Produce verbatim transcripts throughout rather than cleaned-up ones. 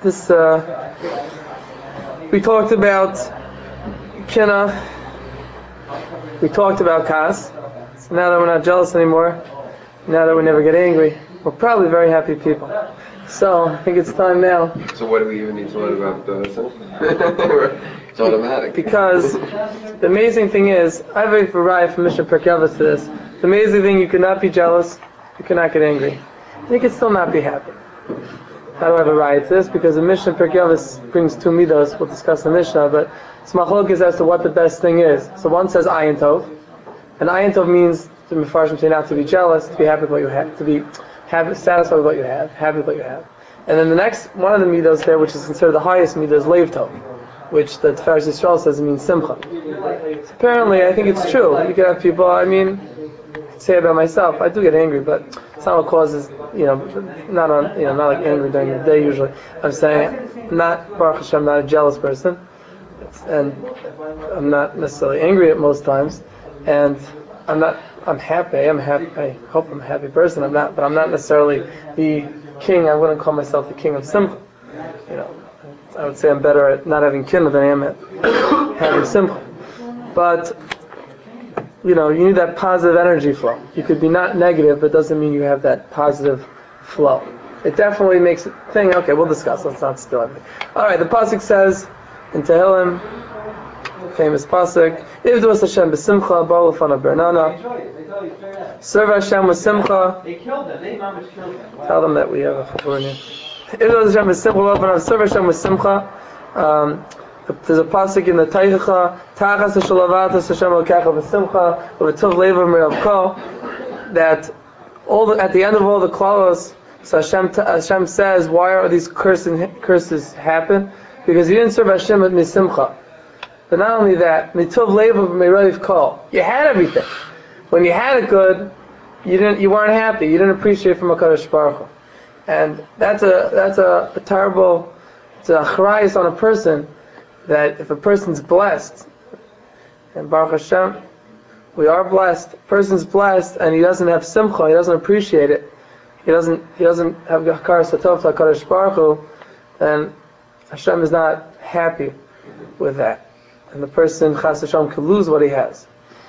This uh, we talked about kina. We talked about kas. So now that we're not jealous anymore, now that we never get angry, we're probably very happy people. So I think it's time now. So what do we even need to learn about the sin? It's automatic. Because the amazing thing is, I have a variety from Mishnah Pirkei Avos to this. The amazing thing, you cannot be jealous, you cannot get angry. You can still not be happy. How do I have a right to this? Because the Mishnah Pirkei Avos brings two midos. We'll discuss the Mishnah, but it's machlokes as to what the best thing is. So one says ayin tov, and ayin tov means to mefarshim say not to be jealous, to be happy with what you have, to be happy, satisfied with what you have, happy with what you have. And then the next one of the midos there, which is considered the highest midah, is leiv tov, which the Tiferes Yisrael says it means simcha. So apparently, I think it's true. You can have people. I mean, I say about myself, I do get angry, but it's not what causes, you know, not on, you know, not like angry during the day usually. I'm saying, I'm not, Baruch Hashem, I'm not a jealous person, and I'm not necessarily angry at most times, and I'm not, I'm happy, I'm happy, I hope I'm a happy person, I'm not, but I'm not necessarily the king, I wouldn't call myself the king of simcha. You know, I would say I'm better at not having kinna than I am at having simcha. But you know, you need that positive energy flow. You could be not negative, but doesn't mean you have that positive flow. It definitely makes it thing. Okay, we'll discuss. Let's not steal everything. All right, the pasuk says in Tehillim, famous pasuk: "Ivdu Hashem b'simcha, ba'u lefanav b'ernana." Serve Hashem with simcha. They killed them. They mamish killed them. Tell them that we have a chapur in here. Ivdu Hashem b'simcha, ba'u lefanav. Serve Hashem with simcha. Um, There's a pasuk in the Teichacha, Tachas Shalavat Hashem Elkecha v'Simcha v'Tov Levav Mirabko, that all the, at the end of all the klalos, so Hashem, Hashem says, why are these curses curses happen? Because you didn't serve Hashem with Misimcha. But not only that, Mitov Levav Mirabko, you had everything. When you had it good, you didn't, you weren't happy. You didn't appreciate from HaKadosh Baruch Hu. And that's a that's a, a terrible, it's a achrayus on a person. That if a person's blessed, and Baruch Hashem, we are blessed. A person's blessed, and he doesn't have simcha, he doesn't appreciate it, he doesn't he doesn't have hakaras hatov to HaKadosh Baruch Hu, then Hashem is not happy with that, and the person chas Hashem could lose what he has.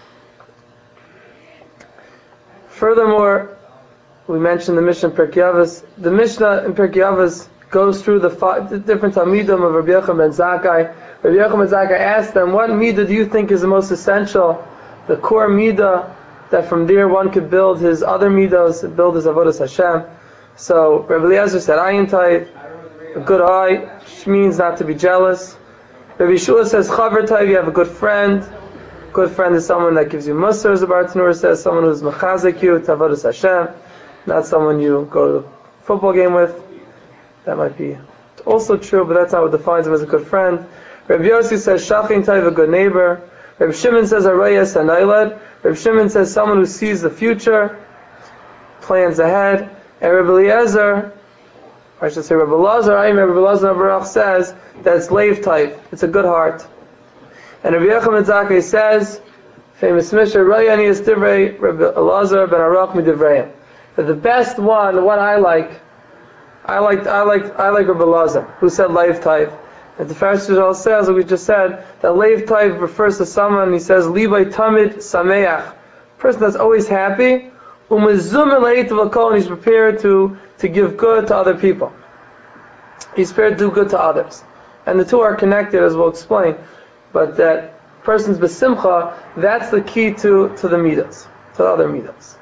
Furthermore, we mentioned the Mishnah in Pirkei Avos. The Mishnah in Pirkei Avos goes through the, five, the different Talmidim of Rabbi Yochanan ben Zakkai. Rabbi Yochanan ben Zakkai asked them, what midah do you think is the most essential, the core midah, that from there one could build his other midos, build his avodas Hashem. So Rabbi Eliezer said, ayin tov, a good eye, which means not to be jealous. Rabbi Shua says, chaver tov, you have a good friend. A good friend is someone that gives you musar, as the Bartanur says, someone who's mechazik you, to avodas Hashem, not someone you go to a football game with. That might be also true, but that's not what defines him as a good friend. Rabbi Yossi says, Shachin Taiv, a good neighbor. Rabbi Shimon says, Arayas Hanailad. Rabbi Shimon says, someone who sees the future, plans ahead. And Rabbi Eliezer, or I should say Rabbi Lazar, I remember Rabbi Lazar Baruch says, that's Leiv type. It's a good heart. And Rabbi Yochanan ben Zakkai says, famous Mishnah, Rayani is Divrei, Rabbi Elazar ben Aruch midivrayim. That the best one, the one I like, I like, I like, I like Rabbi Elazar, who said Leiv type. And the Tiferes Yisrael says, like we just said, that Leiv type refers to someone, he says, Libay Tamid Sameach, person that's always happy, umezum eleit v'kol, and he's prepared to, to give good to other people. He's prepared to do good to others. And the two are connected, as we'll explain. But that person's besimcha, that's the key to, to the midas, to the other midas.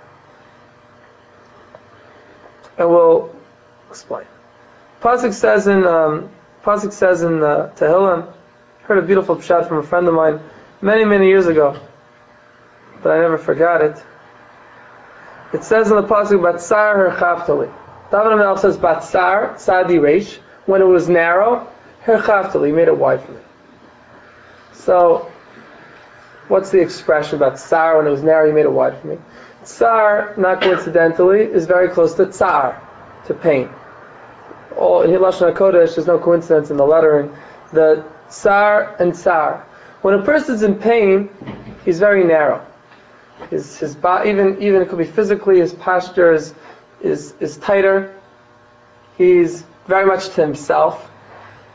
And we'll explain. Pasuk says in um, Pasuk says in uh, Tehillim, heard a beautiful pshat from a friend of mine many many years ago, but I never forgot it. It says in the Pasuk, Batsar her chaftali. David HaMelech says Batsar Sadi Reish, when it was narrow, her chaftali, made it wide for me. So, what's the expression about tsar? When it was narrow, he made it wide for me. Tsar, not coincidentally, is very close to tsar, to pain. All in Lashon HaKodesh, there's no coincidence in the lettering. The tsar and tsar. When a person's in pain, he's very narrow. His his body, even even it could be physically, his posture is is is tighter. He's very much to himself.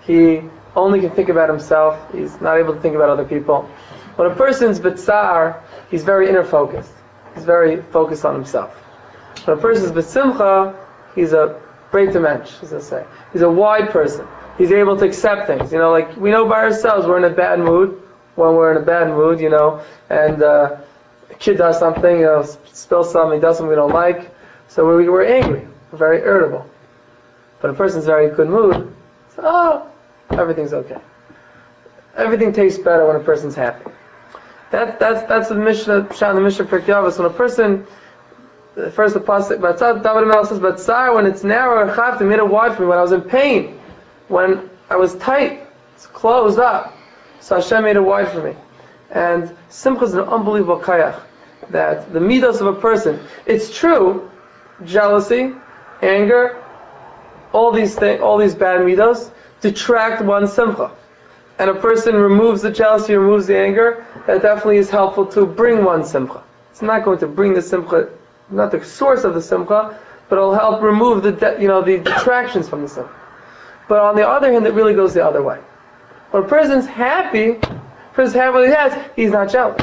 he only can think about himself. He's not able to think about other people. When a person's b'tsar, he's very inner focused. He's very focused on himself. When a person's b'simcha, he's a breiter mensch, as I say. He's a wide person. He's able to accept things. You know, like we know by ourselves we're in a bad mood. When we're in a bad mood, you know, and uh, a kid does something, you know, spills something, does something we don't like, so we, we're angry. We're very irritable. But a person's very good mood, so, oh, everything's okay. Everything tastes better when a person's happy. That, that's that's the Mishnah, Pshat, the Mishnah Pirkei Avos. When a person, first the pasuk, Batzar, David Melech says, Batzar, when it's narrow, Chafti made it wide for me. When I was in pain, when I was tight, it's closed up, so Hashem made it wide for me. And Simcha is an unbelievable kayach. That the midos of a person, it's true, jealousy, anger, all these things, all these bad midos detract one's simcha. And a person removes the jealousy, removes the anger, that definitely is helpful to bring one simcha. It's not going to bring the simcha, not the source of the simcha, but it'll help remove the de- you know the detractions from the simcha. But on the other hand, it really goes the other way. When a person's happy, a person's happy what he has, he's not jealous.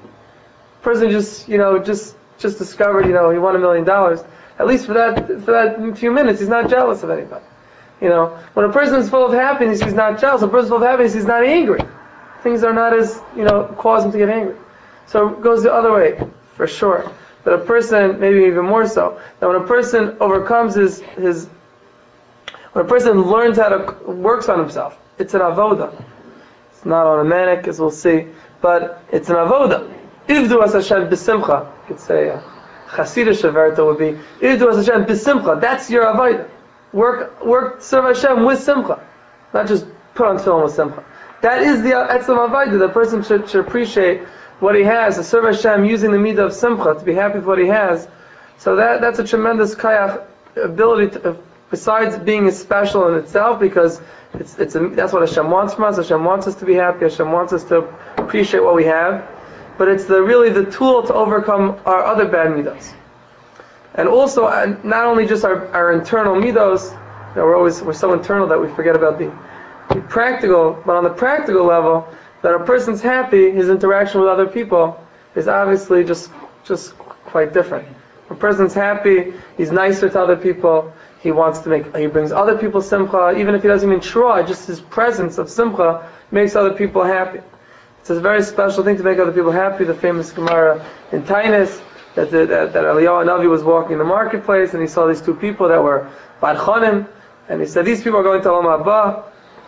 A person just you know just just discovered you know he won a million dollars. At least for that for that few minutes, he's not jealous of anybody. You know, when a person is full of happiness, he's not jealous. When a person is full of happiness, he's not angry. Things are not as, you know, cause him to get angry. So it goes the other way, for sure. That a person, maybe even more so, that when a person overcomes his, his when a person learns how to, works on himself, it's an avoda. It's not automatic, as we'll see, but it's an avoda. Ivdu as Hashem b'simcha. You could say, uh, Chasidish Averta would be, Ivdu as Hashem b'simcha. That's your avoda. Work, work, serve Hashem with simcha, not just put on tefillin with simcha. That is the etzem avodah. The person should, should appreciate what he has, to serve Hashem using the midah of simcha, to be happy with what he has. So that that's a tremendous kayach ability. To, uh, besides being special in itself, because it's it's a, that's what Hashem wants from us. Hashem wants us to be happy. Hashem wants us to appreciate what we have. But it's the really the tool to overcome our other bad midos. And also, uh, not only just our, our internal midos, you know, we're always we're so internal that we forget about the, the practical. But on the practical level, that a person's happy, his interaction with other people is obviously just just quite different. When a person's happy, he's nicer to other people. He wants to make he brings other people simcha, even if he doesn't even try. Just his presence of simcha makes other people happy. It's a very special thing to make other people happy. The famous Gemara in Tainus. That, that, that Eliyahu Navi was walking in the marketplace and he saw these two people that were Barchanim, and he said, these people are going to Olam Haba.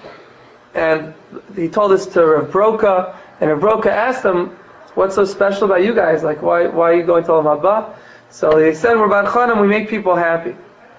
And he told this to Rav Broka, and Rav Broka asked him, what's so special about you guys? Like, why why are you going to Olam Haba? So he said, we're Barchanim, we make people happy.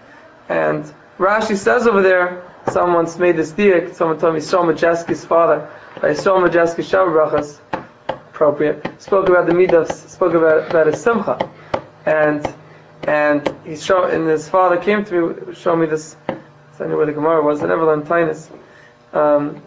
And Rashi says over there, someone once made this diak, someone told me Yisrael Majeski's father, by Yisrael Majeski Shabbat Brachas, appropriate, spoke about the midah, spoke about, about his simcha, and and he showed, and his father came to me, showed me this. I knew where the Gemara was. I never learned Tainus. Um,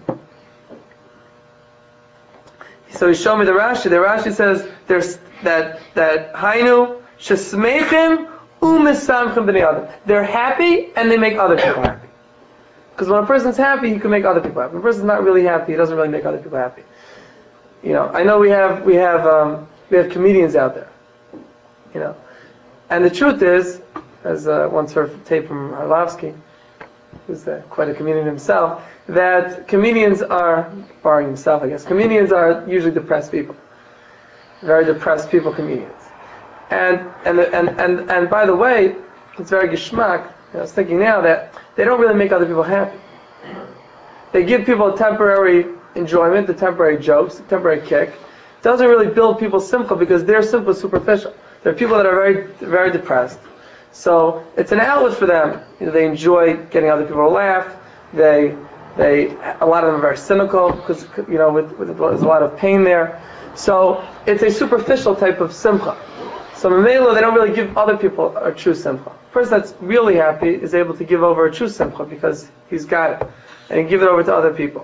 so he showed me the Rashi. The Rashi says there's that that Hainu shesmeichim u'misamchim b'nei adam. They're happy and they make other people happy. Because when a person's happy, he can make other people happy. When a person's not really happy, he doesn't really make other people happy. You know, I know we have we have um, we have comedians out there, you know, and the truth is, as uh, once heard from tape from Harlavsky, who's uh, quite a comedian himself, that comedians are, barring himself, I guess, comedians are usually depressed people, very depressed people, comedians, and and and and and by the way, it's very geschmack. You know, I was thinking now that they don't really make other people happy. They give people a temporary enjoyment, the temporary jokes, the temporary kick. It doesn't really build people's simcha because their simcha is superficial. There are people that are very, very depressed. So it's an outlet for them. You know, they enjoy getting other people to laugh. They, they, a lot of them are very cynical because you know, with, with, there's a lot of pain there. So it's a superficial type of simcha. So Mamela, they don't really give other people a true simcha. A person that's really happy is able to give over a true simcha because he's got it, and he give it over to other people.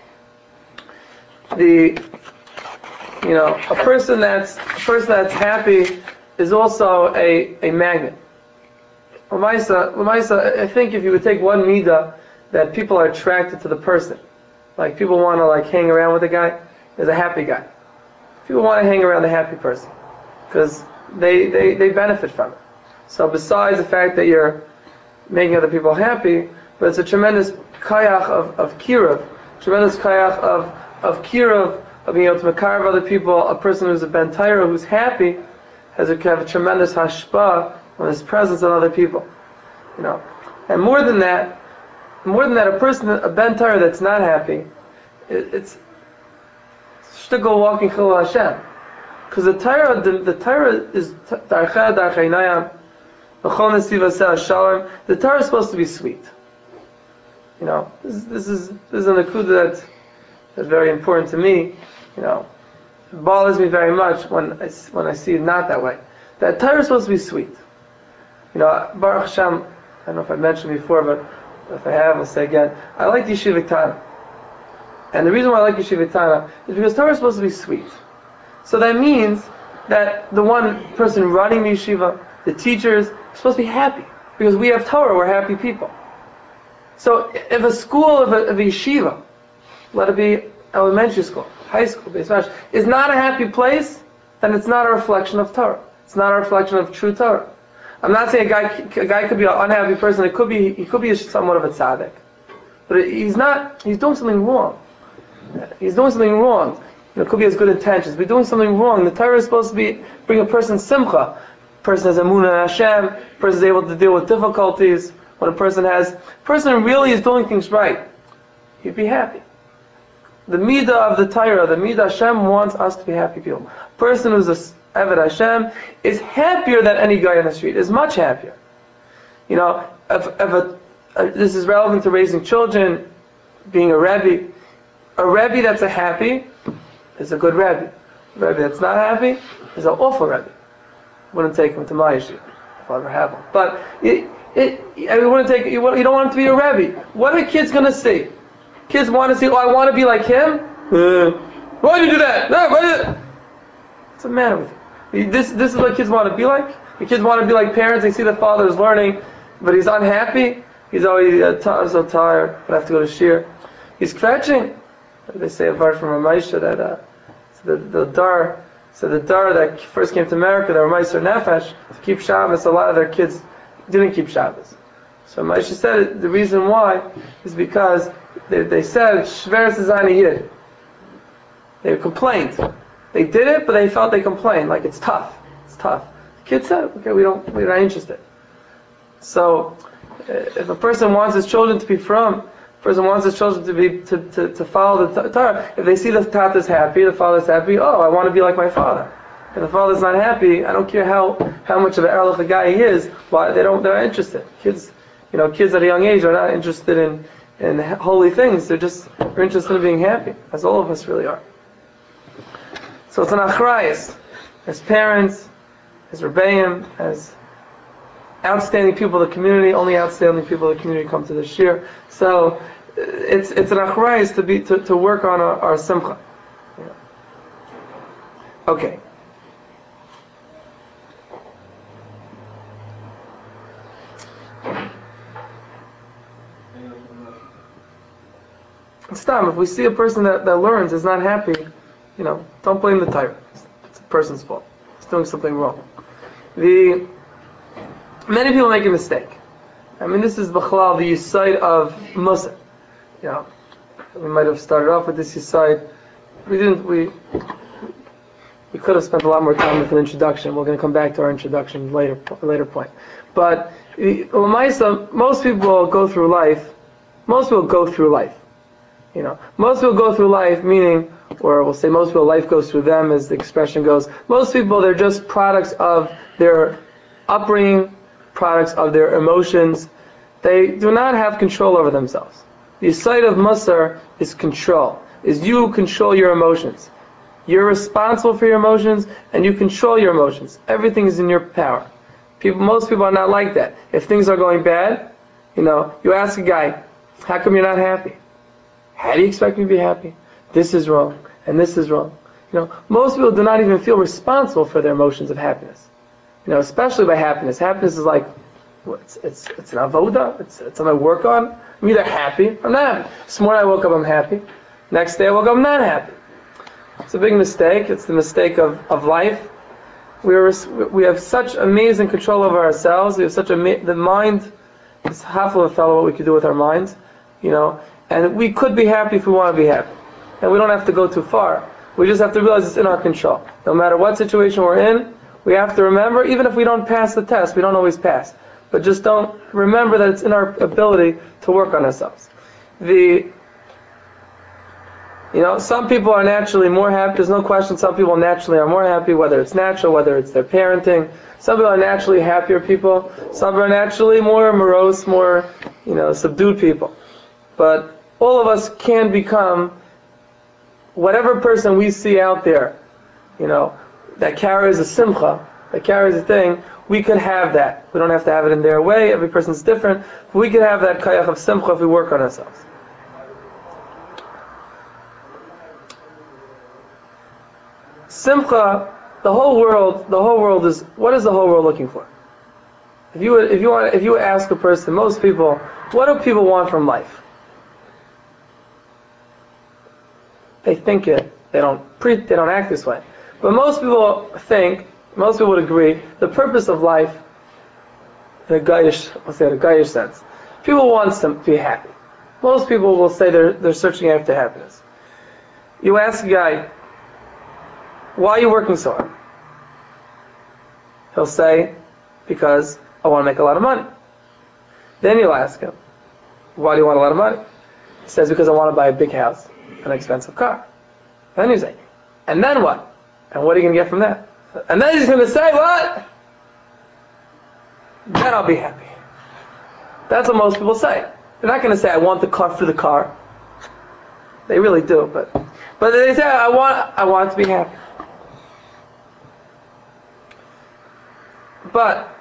The, you know, a person that's a person that's happy is also a, a magnet. Lamaisa, Lamaisa, I think if you would take one midah that people are attracted to the person. Like people want to like hang around with a guy. There's a happy guy. People want to hang around the happy person because they, they, they benefit from it. So besides the fact that you're making other people happy, but it's a tremendous kayach of, of kiruv, tremendous kayach of, of kiruv, of being able to makarv other people. A person who's a ben Torah, who's happy, has a, have a tremendous hashpah on his presence on other people. You know, and more than that, more than that, a person, a ben Torah that's not happy, it, it's shtickle walking chilul Hashem. Because the Torah, the, the Torah is darcha darchei nayam, v'chol nesiva se'as shalom. The Torah is supposed to be sweet. You know, this, this is this is an akuda that's, that's very important to me. You know, it bothers me very much when I, when I see it not that way. That Torah is supposed to be sweet. You know, Baruch Hashem, I don't know if I mentioned before, but if I have, I'll say again. I like Yeshiva Tana. And the reason why I like Yeshiva Tana is because Torah is supposed to be sweet. So that means that the one person running the yeshiva, the teachers, are supposed to be happy. Because we have Torah, we're happy people. So if a school of a, of a yeshiva, let it be elementary school, high school, base is not a happy place, then it's not a reflection of Torah. It's not a reflection of true Torah. I'm not saying a guy a guy could be an unhappy person. It could be he could be somewhat of a tzaddik, but he's not. He's doing something wrong. He's doing something wrong. You know, it could be his good intentions, but doing something wrong. The Torah is supposed to be bring a person simcha. A person has emunah in Hashem. A person is able to deal with difficulties. When a person has, a person really is doing things right, he'd be happy. The midah of the Torah, the midah Hashem wants us to be happy people. A person who's a Eved Hashem is happier than any guy on the street. Is much happier. You know, if, if a, uh, this is relevant to raising children, being a rebbe. A rebbe that's a happy is a good rebbe. A rebbe that's not happy is an awful rebbe. Wouldn't take him to my yeshiva if I ever have one. But it, it, I wouldn't take you. You don't want him to be a rebbe. What are kids gonna see? Kids want to see. Oh, I want to be like him. Uh, why do you do that? No, why? What's the matter with you? This this is what kids want to be like. The kids want to be like parents. They see the father is learning, but he's unhappy. He's always uh, t- so tired. But I have to go to shir. He's scratching. They say a verse from Ramesha that uh, so the the dar so the dar that first came to America, the Ramesha Nefesh, to keep Shabbos. A lot of their kids didn't keep Shabbos. So Ramesha said the reason why is because they, they said Shveres Zayni Yid. They complained. They did it, but they felt they complained, like it's tough. It's tough. The kid said, okay, we don't, we're not interested. So, uh, if a person wants his children to be from, a person wants his children to be to, to, to follow the Torah. If they see the tata's happy, the father's happy. Oh, I want to be like my father. If the father's not happy, I don't care how, how much of an erlich a guy he is. Why they don't? They're not interested. Kids, you know, kids at a young age are not interested in in holy things. They're just they're interested in being happy, as all of us really are. So it's an achrayus, as parents, as rebbeim, as outstanding people of the community. Only outstanding people of the community come to the shir. So it's it's an achrayus to be to, to work on our, our simcha. Yeah. Okay. It's time. If we see a person that, that learns is not happy, you know, don't blame the Torah. It's a person's fault. He's doing something wrong. The many people make a mistake. I mean, this is b'chalal the yisayid of Musa. You know, we might have started off with this yisayid. We didn't. We we could have spent a lot more time with an introduction. We're going to come back to our introduction later, later point. But Lamaisa, most people go through life. Most people go through life. You know, most people go through life, meaning, or we'll say most people, life goes through them, as the expression goes. Most people, they're just products of their upbringing, products of their emotions. They do not have control over themselves. The side of Musar is control, is you control your emotions. You're responsible for your emotions, and you control your emotions. Everything is in your power. People, most people are not like that. If things are going bad, you know, you ask a guy, how come you're not happy? How do you expect me to be happy? This is wrong, and this is wrong. You know, most people do not even feel responsible for their emotions of happiness. You know, especially by happiness. Happiness is like, it's it's it's an avoda. It's it's something I work on. I'm either happy or not happy. This morning I woke up, I'm happy. Next day I woke up, I'm not happy. It's a big mistake. It's the mistake of, of life. We are we have such amazing control over ourselves. We have such a the mind is half of a fellow what we could do with our minds, you know. And we could be happy if we want to be happy, and we don't have to go too far. We just have to realize it's in our control. No matter what situation we're in, we have to remember, even if we don't pass the test, we don't always pass, but just don't remember that it's in our ability to work on ourselves. The You know, some people are naturally more happy. There's no question some people naturally are more happy, whether it's natural, whether it's their parenting. Some people are naturally happier people. Some are naturally more morose, more, you know, subdued people. But all of us can become whatever person we see out there, you know, that carries a simcha, that carries a thing, we could have that. We don't have to have it in their way. Every person's different. But we could have that kayach of simcha if we work on ourselves. Simcha, the whole world, the whole world is, what is the whole world looking for? If you would, if you want, if you would ask a person, most people, what do people want from life? They think it. They don't pre, they don't act this way. But most people think, most people would agree, the purpose of life, in a gayish, let's say in a gayish sense, people want to be happy. Most people will say they're they're searching after happiness. You ask a guy, why are you working so hard? He'll say, because I want to make a lot of money. Then you'll ask him, why do you want a lot of money? He says, because I want to buy a big house, an expensive car. Then you say, and then what? And what are you going to get from that? And then he's going to say, what? Then I'll be happy. That's what most people say. They're not going to say, I want the car for the car. They really do, but but they say, I want I want to be happy. But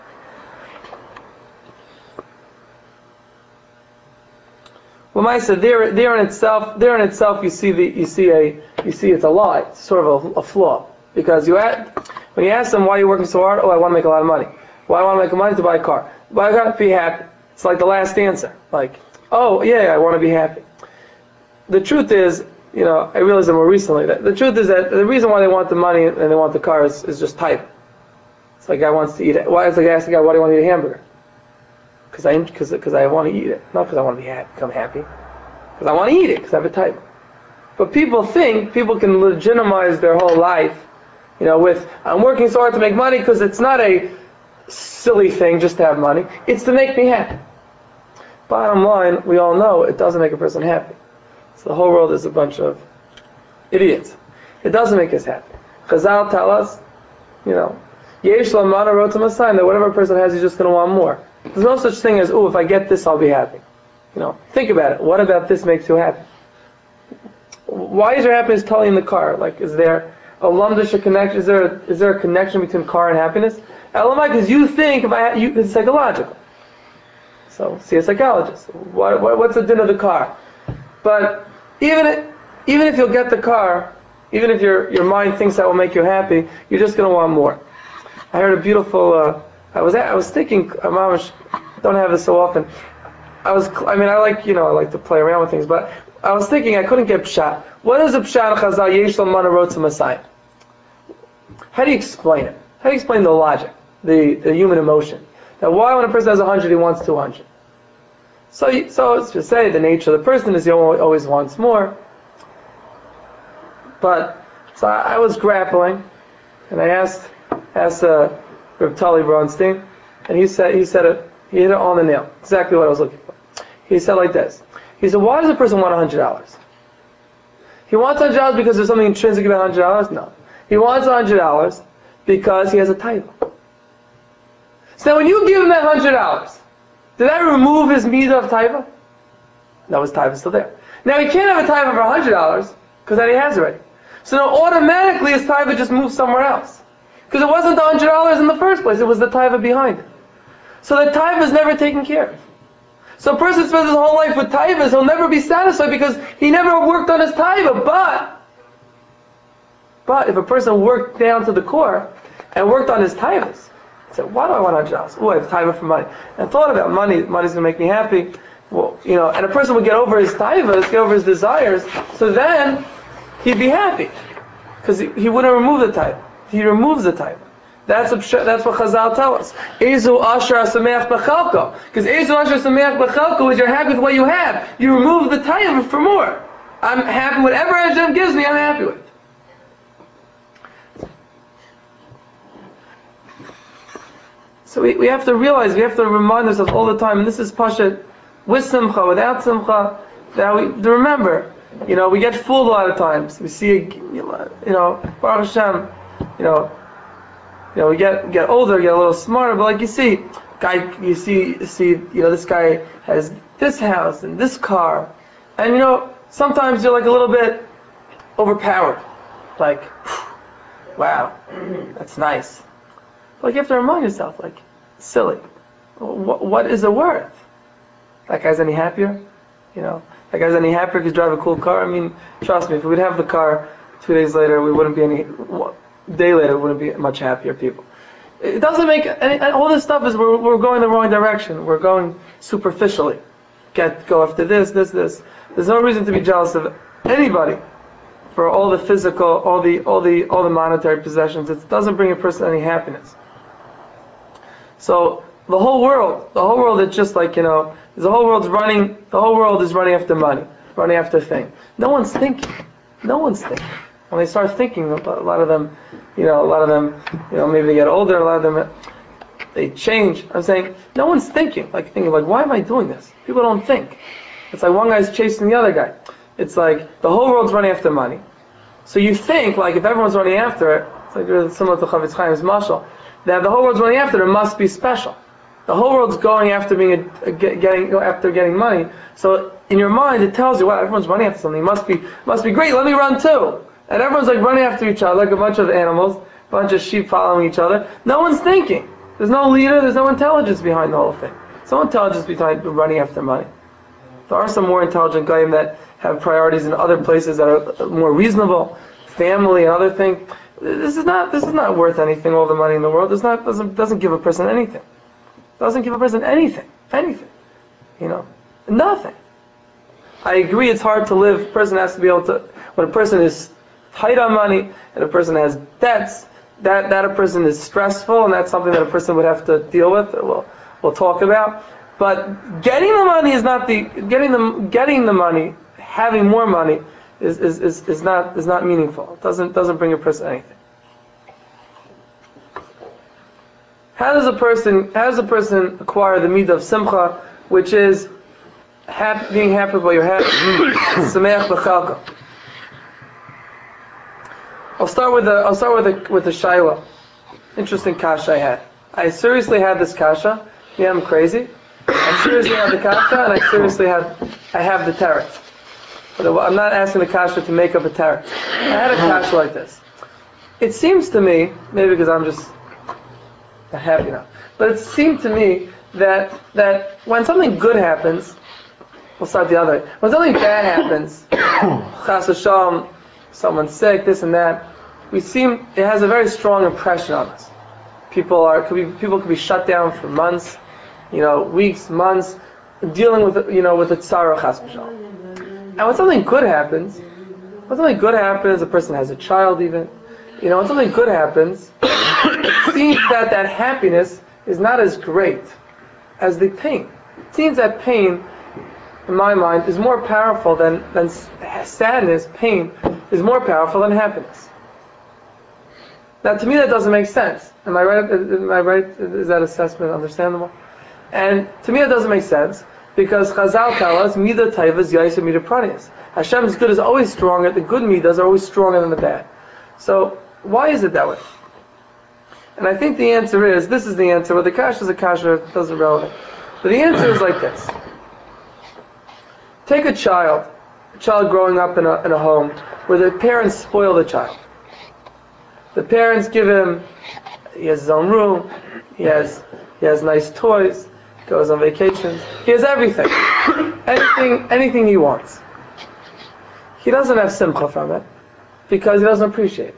Lamaisa, there, there in itself, there in itself, you see the, you see a, you see it's a lie. It's sort of a, a flaw, because you ask, when you ask them why you're working so hard, oh, I want to make a lot of money. Why well, I want to make money to buy a car? Why I got to be happy? It's like the last answer. Like, oh yeah, I want to be happy. The truth is, you know, I realized it more recently that the truth is that the reason why they want the money and they want the car is, is just type. It's like a guy wants to eat it. Why? It's like I ask the guy, why do you want to eat a hamburger? Because I, because, because I want to eat it, not because I want to be happy, become happy. Because I want to eat it, because I have a type. But people think people can legitimize their whole life, you know, with I'm working so hard to make money because it's not a silly thing just to have money. It's to make me happy. Bottom line, we all know it doesn't make a person happy. So the whole world is a bunch of idiots. It doesn't make us happy. Chazal tell us, you know, Yesh Lamana wrote to sign that whatever a person has, he's just going to want more. There's no such thing as, oh, if I get this, I'll be happy. You know, think about it. What about this makes you happy? Why is your happiness totally in the car? Like, is there a lumdisha connection? Is there a, is there a connection between car and happiness? Elamai, because you think if I, you, it's psychological. So, see a psychologist. What, what, what's the din of the car? But even if, even if you'll get the car, even if your your mind thinks that will make you happy, you're just going to want more. I heard a beautiful. Uh, I was I was thinking. Uh, Mamash, don't have this so often. I was. I mean, I like you know I like to play around with things, but I was thinking I couldn't get pshat. What is a pshat chazal yesh lamana wrote to Messiah? How do you explain it? How do you explain the logic, the the human emotion? Now, why when a person has a hundred, he wants two hundred? So, so it's to say the nature of the person is he always wants more. But so I, I was grappling, and I asked asked uh, Reb Tali Bronstein, and he said he said it. He hit it on the nail. Exactly what I was looking for. He said like this. He said, "Why does a person want a hundred dollars? He wants a hundred dollars because there's something intrinsic about a hundred dollars? No. He wants a hundred dollars because he has a title. So now when you give him that hundred dollars, did that remove his midah of taiva? No, his taiva is still there. Now he can't have a taiva for a hundred dollars because that he has already. So now automatically his taiva just moves somewhere else. Because it wasn't the hundred dollars in the first place, it was the taiva behind it. So the taiva is never taken care of. So a person spends his whole life with taivas, he'll never be satisfied because he never worked on his taiva. But, but if a person worked down to the core and worked on his taivas, he said, why do I want a hundred dollars? Oh, I have taiva for money. And thought about money, money's going to make me happy. well, you know, and a person would get over his taivas, get over his desires, so then he'd be happy. Because he, he wouldn't remove the taiva. He removes the taiva. That's what that's what Chazal tell us. Ezu asher sameach b'chalko. Because Ezu asher sameach b'chalko is you're happy with what you have. You remove the taiva for more. I'm happy with whatever Hashem gives me. I'm happy with. So we, we have to realize, we have to remind ourselves all the time, and this is Pashat, with Simcha, without Simcha, that we to remember, you know, we get fooled a lot of times. We see, you know, Baruch Hashem, you know, you know, we get get older, get a little smarter, but like you see, guy, you see, you see, you know, this guy has this house and this car, and you know, sometimes you're like a little bit overpowered, like, wow, that's nice. Like you have to remind yourself, like, silly. What, what is it worth? That guy's any happier? You know, that guy's any happier if he's driving a cool car? I mean, trust me, if we'd have the car two days later, we wouldn't be any. A day later, we wouldn't be much happier people. It doesn't make any. All this stuff is we're we're going the wrong direction. We're going superficially. Get go after this, this, this. There's no reason to be jealous of anybody for all the physical, all the all the all the monetary possessions. It doesn't bring a person any happiness. So the whole world, the whole world is just like, you know, the whole world's running, the whole world is running after money, running after things. No one's thinking. No one's thinking. When they start thinking, a lot of them, you know, a lot of them, you know, maybe they get older, a lot of them, they change. I'm saying, no one's thinking, like thinking, like, why am I doing this? People don't think. It's like one guy's chasing the other guy. It's like the whole world's running after money. So you think, like, if everyone's running after it, it's like similar to Chavetz Chaim's mashal, that the whole world's running after it, it must be special. The whole world's going after being a, a, getting after getting money. So in your mind, it tells you, wow, everyone's running after something. It must be must be great. Let me run too. And everyone's like running after each other, like a bunch of animals, a bunch of sheep following each other. No one's thinking. There's no leader. There's no intelligence behind the whole thing. There's no intelligence behind running after money. There are some more intelligent guys that have priorities in other places that are more reasonable, family and other things. This is not this is not worth anything. All the money in the world does not doesn't doesn't give a person anything. Doesn't give a person anything, anything. You know, nothing. I agree. It's hard to live. A person has to be able to. When a person is tight on money and a person has debts, that that a person is stressful, and that's something that a person would have to deal with. We'll we'll talk about. But getting the money is not the getting the getting the money. Having more money is is, is, is not is not meaningful. It doesn't doesn't bring a person anything. How does a person how does a person acquire the midah of simcha, which is happy, being happy with what you have? Sameach b'chalko. I'll start with the I'll start with the with the shaila. Interesting kasha I had. I seriously had this kasha. Yeah, I'm crazy. I seriously had the kasha, and I seriously had I have the teretz. But I'm not asking the kasha to make up a teretz. I had a kasha like this. It seems to me, maybe because I'm just not happy now, but it seemed to me that that when something good happens, we'll start the other way. When something bad happens, chas v'shalom, someone's sick, this and that, we seem it has a very strong impression on us. People are could be people could be shut down for months, you know, weeks, months, dealing with you know with a tzara chas v'shalom. And when something good happens, when something good happens, a person has a child even, you know, when something good happens, it seems that that happiness is not as great as the pain. It seems that pain, in my mind, is more powerful than, than sadness, pain, is more powerful than happiness. Now, to me, that doesn't make sense. Am I right? Am I right? Is that assessment understandable? And to me, it doesn't make sense because Chazal tell us, midah taivas yaisa midah pranias. Hashem's good is always stronger. The good midas are always stronger than the bad. So, why is it that way? And I think the answer is, this is the answer, whether the kasha is a kasha, it doesn't relevant. But the answer is like this. Take a child, a child growing up in a, in a home where the parents spoil the child. The parents give him, he has his own room, he has he has nice toys, goes on vacations, he has everything. anything anything he wants. He doesn't have simcha from it because he doesn't appreciate it.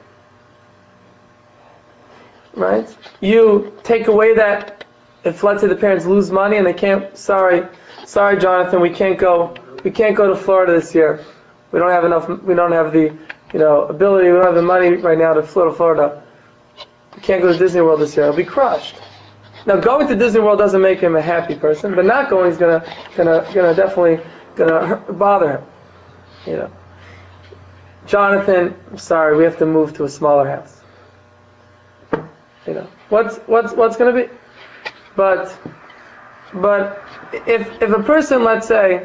Right? You take away that, if let's say the parents lose money and they can't, sorry, sorry, Jonathan, we can't go. We can't go to Florida this year. We don't have enough. We don't have the, you know, ability. We don't have the money right now to fly to Florida. We can't go to Disney World this year. He'll be crushed. Now, going to Disney World doesn't make him a happy person, but not going is gonna, gonna, gonna definitely gonna hurt, bother him. You know, Jonathan, I'm sorry, we have to move to a smaller house. You know, what's what's what's gonna be? But but if if a person, let's say,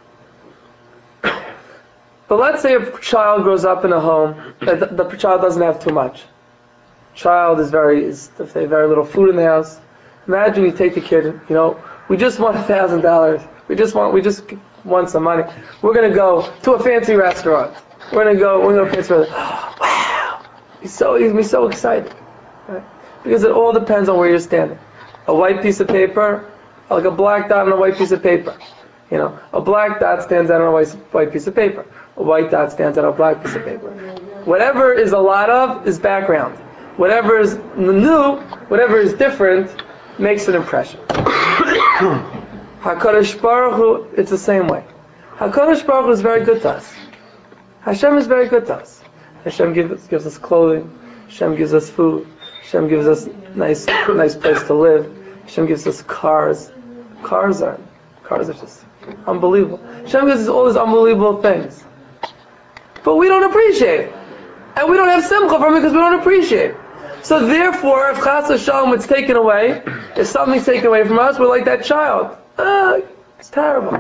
but let's say a child grows up in a home that the, the child doesn't have too much. Child is very is let's say very little food in the house. Imagine you take the kid, you know, we just want a thousand dollars. We just want we just want some money. We're gonna go to a fancy restaurant. We're gonna go we're gonna go to a fancy restaurant. Wow! He's so he's gonna be so excited. Right? Because it all depends on where you're standing. A white piece of paper, like a black dot on a white piece of paper. You know, a black dot stands out on a white, white piece of paper. A white dot stands out on a black piece of paper. Whatever is a lot of is background. Whatever is new, whatever is different, makes an impression. HaKadosh Baruch Hu, it's the same way. HaKadosh Baruch Hu is very good to us. Hashem is very good to us. Hashem gives, gives us clothing. Hashem gives us food. Hashem gives us nice, nice place to live. Hashem gives us cars. Cars are, cars are just unbelievable. Hashem gives us all these unbelievable things. But we don't appreciate it. And we don't have simcha from it because we don't appreciate it. So therefore, if chas v'shalom it's taken away, if something's taken away from us, we're like that child. Ah, it's terrible.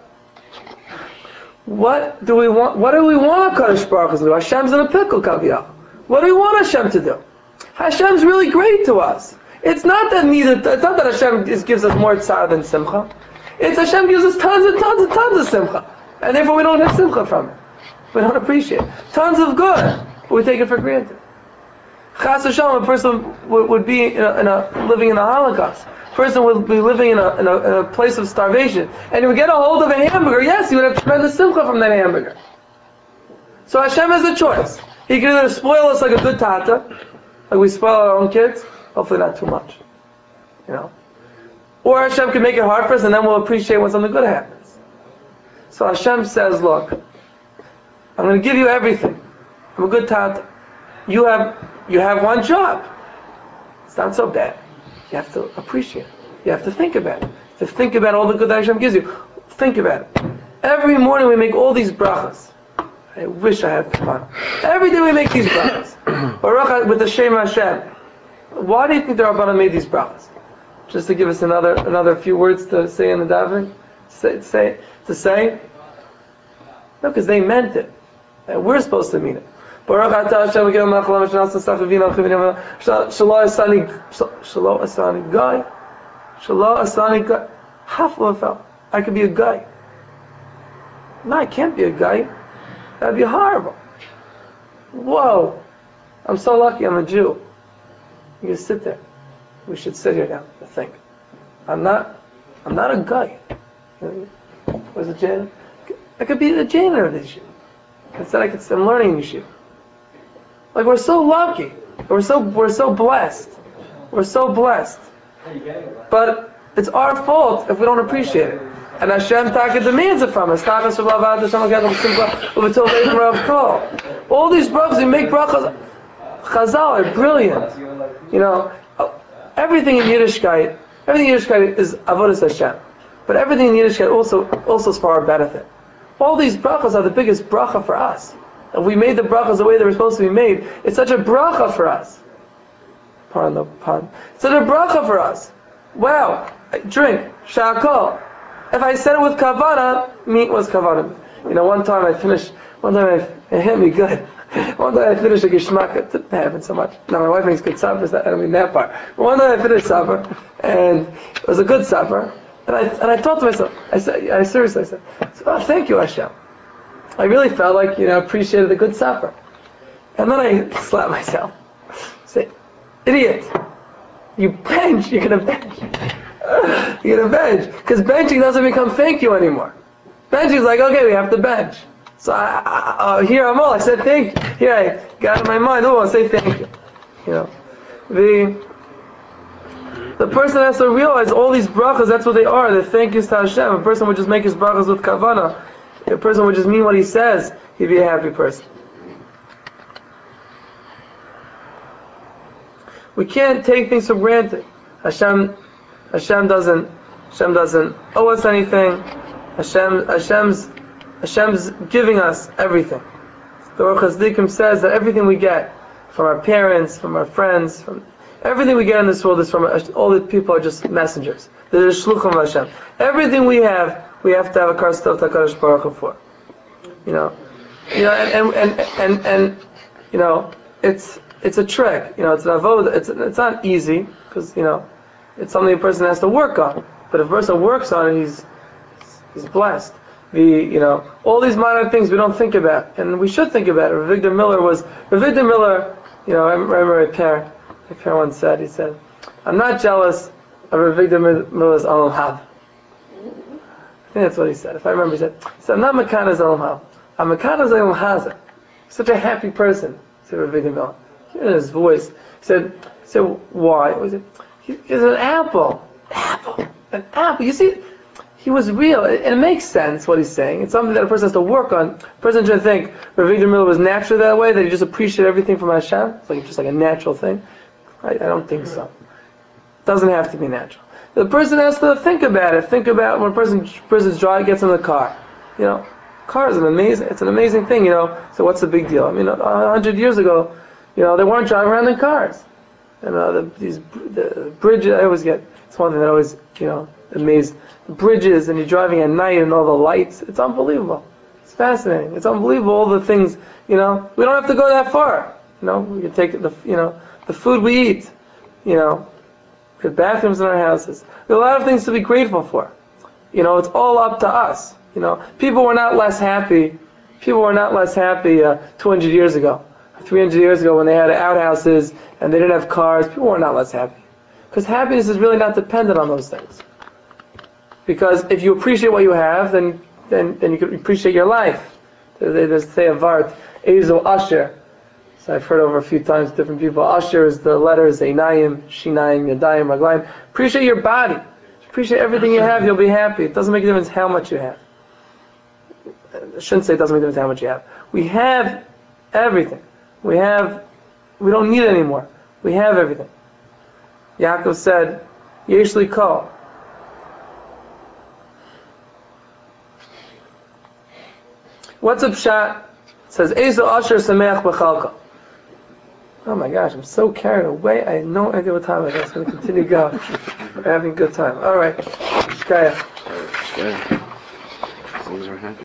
What do we want? What do we want HaKadosh Baruch Hu to do? Hashem's in a pickle, Kaviyah. What do we want Hashem to do? Hashem's really great to us. It's not that neither. It's not that Hashem is, gives us more tzar than simcha. It's Hashem gives us tons and tons and tons of simcha, and therefore we don't have simcha from it. We don't appreciate it. Tons of good, but we take it for granted. Chas v'shalom, a person would, would be in a, in a, living in a Holocaust. A person would be living in a, in, a, in a place of starvation. And he would get a hold of a hamburger. Yes, he would have tremendous simcha from that hamburger. So Hashem has a choice. He can either spoil us like a good tata, like we spoil our own kids, hopefully not too much. You know. Or Hashem can make it hard for us and then we'll appreciate when something good happens. So Hashem says, look, I'm going to give you everything. I'm a good tata. You have you have one job. It's not so bad. You have to appreciate it. You have to think about it. To think about all the good that Hashem gives you. Think about it. Every morning we make all these brachas. I wish I had fun. Every day we make these brachas. Baruch with the Shem Hashem. Why do you think the Rabbanan made these brachas? Just to give us another another few words to say in the davening? Say, say, to say? No, because they meant it. And we're supposed to mean it. Baruch atah Hashem v'gel melech haolam v'shnasa sachavina v'chivina shelo asani shelo asani guy shelo asani guy half of a I could be a guy. No, I can't be a guy. That'd be horrible. Whoa, I'm so lucky. I'm a Jew. You just sit there. We should sit here now to think. I'm not. I'm not a guy. Where's the janitor? I could be the janitor of this yeshiva. Instead, I could. I'm learning in yeshiva. Like we're so lucky. We're so we're so blessed. We're so blessed. But it's our fault if we don't appreciate it. And Hashem Taka demands it from us. All these brachas, we make brachas. Chazal are brilliant. You know, everything in Yiddishkeit, everything in Yiddishkeit is avodas Hashem. But everything in Yiddishkeit also also is for our benefit. All these brachas are the biggest bracha for us. And we made the brachas the way they were supposed to be made. It's such a bracha for us. Pardon the pun. It's such a bracha for us. Wow. Drink. Sha'akol. If I said it with kavana, meat was kavana. You know, one time I finished, one time I, it hit me good. One time I finished a geshmak. It didn't happen so much. Now my wife makes good supper, so I don't mean that part. But one time I finished supper, and it was a good supper. And I and I thought to myself, I said, I seriously I said, oh, thank you, Hashem. I really felt like, you know, appreciated the good supper. And then I slapped myself. Say, idiot, you bench, you're gonna bench. You're gonna bench. Because benching doesn't become thank you anymore. Benching is like, okay, we have to bench. So I, I, uh, here I'm all, I said thank you. Here I got in my mind, oh, I'll say thank you. You know. The The person has to realize all these brachas, that's what they are. They're thank yous to Hashem. A person would just make his brachas with kavanah. A person would just mean what he says. He'd be a happy person. We can't take things for granted. Hashem, Hashem doesn't, Hashem doesn't owe us anything. Hashem, Hashem's, Hashem's giving us everything. The Ruach HaTzaddikim says that everything we get from our parents, from our friends, from everything we get in this world is from all the people are just messengers. They're the shluchim of Hashem. Everything we have, we have to have a karstov takadosh baruch Hu for. You know, you know, and and, and and and you know, it's it's a trick. You know, it's an avodah. It's it's not easy because you know, it's something a person has to work on. But if a person works on it, he's he's blessed. The you know, all these minor things we don't think about, and we should think about it. Rav Avigdor Miller was Rav Avigdor Miller. You know, I remember a parent. A parent once said, he said, "I'm not jealous of Rav Avigdor Miller's Olam Haba." I think that's what he said. If I remember, he said, he said "I'm not Mekana's Olam Haba. I'm Mekana's Olam Hazeh." Such a happy person, said Rav Avigdor Miller. Hearing his voice, he said, he said, "Why?" He said, "He's an apple, apple, an apple." You see, he was real, and it makes sense what he's saying. It's something that a person has to work on. A person should think Rav Avigdor Miller was naturally that way, that he just appreciated everything from Hashem. It's like just like a natural thing. I, I don't think so. It doesn't have to be natural. The person has to think about it. Think about when a person person's drive gets in the car. You know, car is an amazing. It's an amazing thing. You know. So what's the big deal? I mean, a hundred years ago, you know, they weren't driving around in cars. And uh, the, these the bridges. I always get. It's one thing that always you know amazed. Bridges, and you're driving at night and all the lights. It's unbelievable. It's fascinating. It's unbelievable all the things. You know, we don't have to go that far. You know, we can take the you know the food we eat. You know. We have bathrooms in our houses. We have a lot of things to be grateful for. You know, it's all up to us. You know, people were not less happy. People were not less happy uh, two hundred years ago, three hundred years ago when they had outhouses and they didn't have cars. People were not less happy. Because happiness is really not dependent on those things. Because if you appreciate what you have, then then, then you can appreciate your life. They, they say a vart, Ezel Asher. So I've heard over a few times different people. Asher is the letters Einayim, Shinayim, Yadayim, Raglayim. Appreciate your body. Appreciate everything you have. You'll be happy. It doesn't make a difference how much you have. I shouldn't say it doesn't make a difference how much you have. We have everything. We have. We don't need it anymore. We have everything. Yaakov said, "Yesh li kol." What's up, pshat? It says, "Ezel Asher Sameach B'chalka." Oh my gosh, I'm so carried away. I had no idea what time it is. I'm going to continue going. We're having a good time. All right. Shkaya. As long as we're happy.